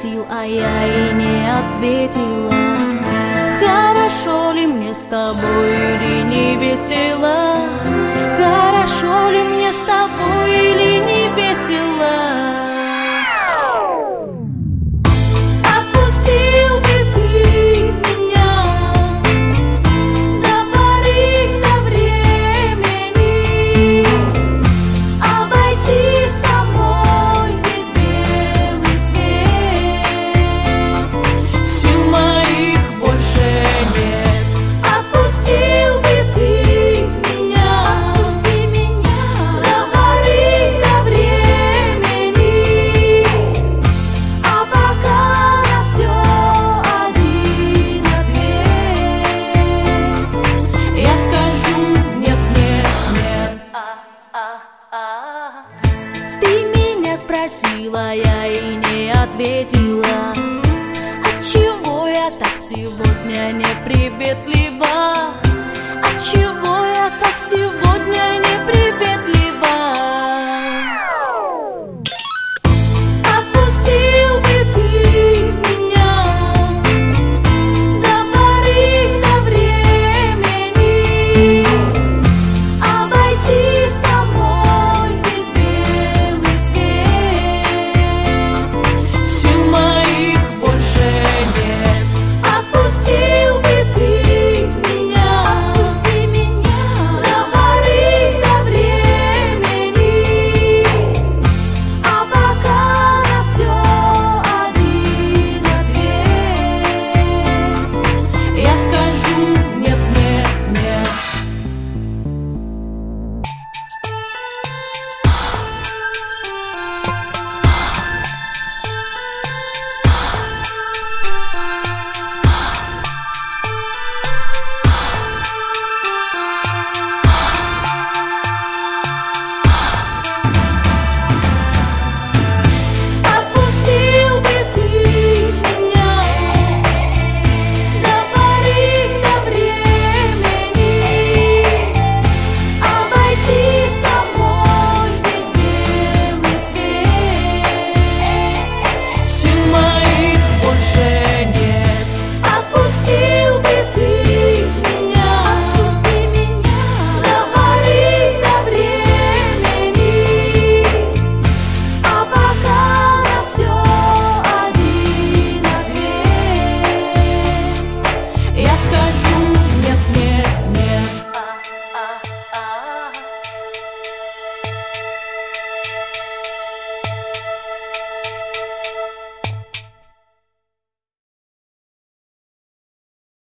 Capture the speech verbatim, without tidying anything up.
спросил, а я и не ответила. Хорошо ли мне с тобой или не весело? Хорошо ли мне с тобой или не весело? Отпустил бы ты меня до поры до времени, обойти самой весь белый свет. Сил моих больше нет. Отпустил бы ты меня, отпусти меня до поры до времени, а пока на все один ответ. Я скажу нет, нет, нет. Ты меня спросила, я и не ответила. Отчего я так сегодня неприветлива? Отчего я так сегодня не